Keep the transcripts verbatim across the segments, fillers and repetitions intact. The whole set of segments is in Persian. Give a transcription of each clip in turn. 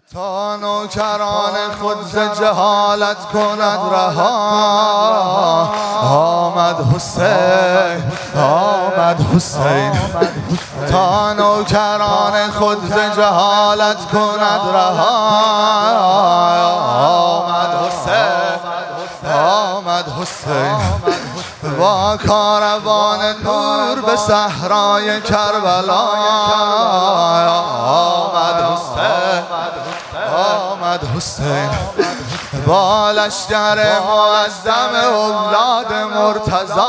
تا نوکران خود ز جهالت کند رها. آمد حسین آمد حسین تا نوکران خود ز جهالت کند رها. آمد حسین آمد حسین با کاروان نور به صحرای کربلا. آمد حسین آمد حسین با لشکر معظم اولاد مرتضی.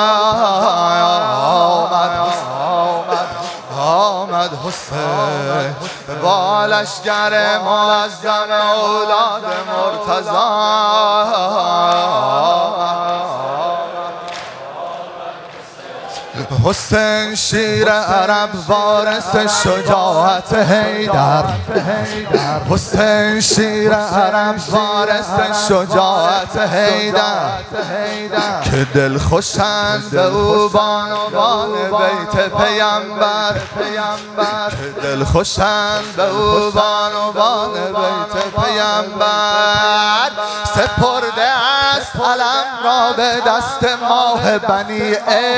آمد آمد حسین با لشکر معظم اولاد مرتضی. حسین شیر عرب وارث شجاعت حیدر. حسین شیر عرب وارث شجاعت حیدر که دل خوشند به او بانوان بیت پیامبر. که دل خوشند به او بانوان بیت پیامبر. سپرده است علم را به دست ماه بنی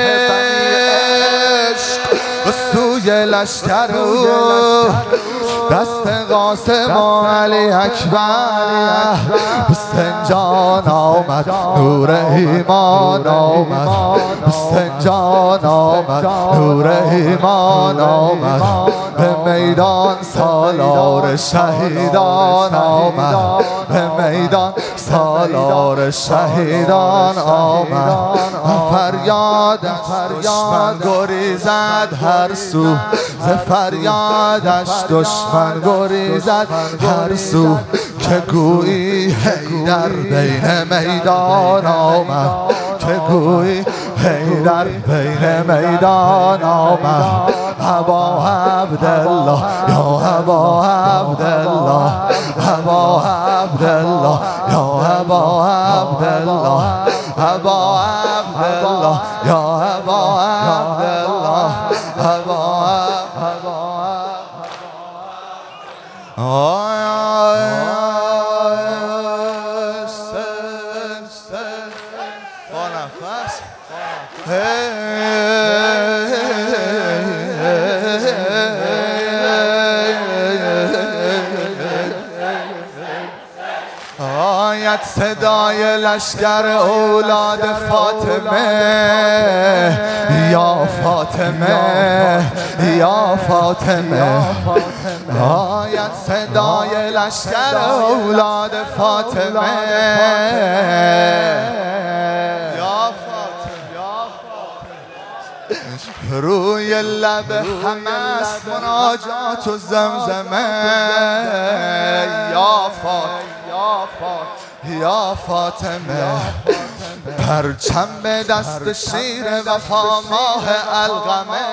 عشق به سوی لشکر او دست قاسم و علی اکبر. حسین جان آمد نور ایمان آمد. حسین جان آمد نور ایمان آمد. به میدان سالار شهیدان آمد. به میدان سالار شهیدان آمد. فریادش دشمن گریزد هر سو. ز فریادش دشمن گریزد هر سو که گویی حیدر بین میدان آمد. که گویی حیدر بین میدان آمد. ابا عبدالله یا ابا عبدالله ابا عبدالله یا ابا عبدالله ابا عبدالله یا ابا عبدالله ابا آید صدای لشکر اولاد فاطمه. یا فاطمه یا فاطمه آید صدای لشکر اولاد فاطمه. یا فاطمه روی لب همه است مناجات و زمزمه. یا فاطمه یا فاطمه پرچم به دست شیر وفا ماه القمه.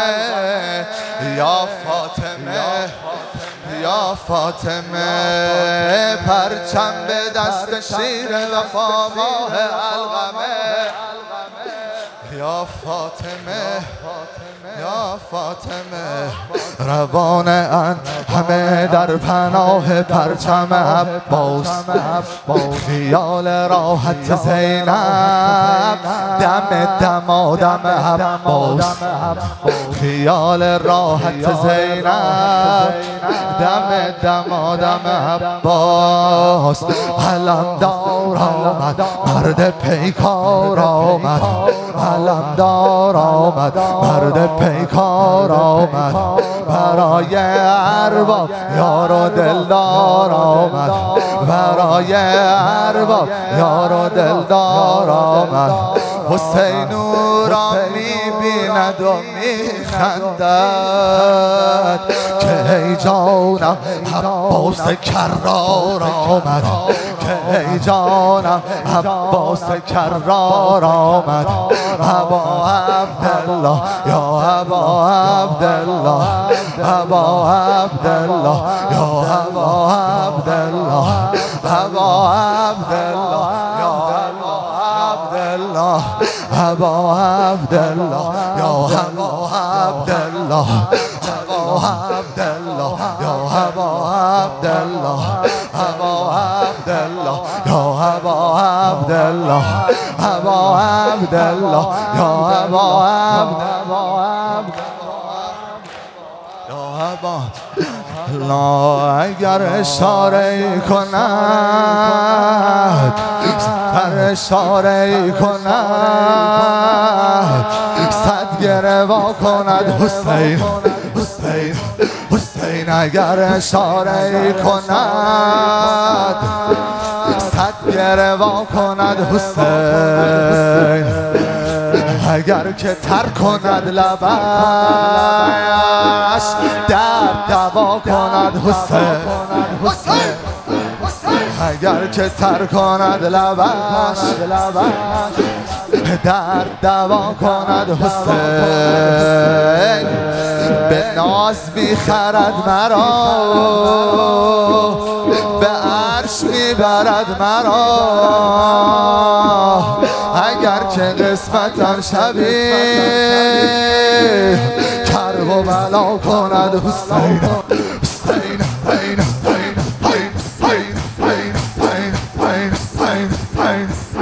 یا فاطمه یا فاطمه پرچم به دست شیر وفا ماه القمه. یا فاطمه یا فاطمه روان ان همه در پناه پرچم عباس. خیال راحت زینب دم دمادم عباس. خیال راحت زینب دم دمادم عباس. علمدار آمد مرد پیکار آمد. علمدار آمد مرد پیکار آمد. برای ارباب یار و دلدار آمد. برای ارباب یار و دلدار آمد. حسین او را می‌بیند و می‌خندد که ای جانم عباس کرار آمد. که ای جانم عباس کرار آمد. ابا عبدالله یا ابا عبدالله ابا عبدالله یا ابا عبدالله ابا عبدالله یا عبدالله ابا عبدالله یا ابا عبدالله ابا عبدالله عبدالله یا ابا عبدالله ابا عبدالله یا ابا عبدالله ابا عبدالله یا ابا عبدالله یا ابا لا اگر اشاره کند هر اشاره کند صد گره وا کند حسین حسین حسین اگر اشاره کند صد گره وا کند حسین اگر که تر کند لبش درد دوا کند حسین حسین اگر که تر کند لبش درد دوا کند حسین به ناز میخرد مرا به عرش میبرد مرا اگر که قسمتم شبیه کرب و بلا کند حسین حسین حسین حسین حسین حسین حسین حسین حسین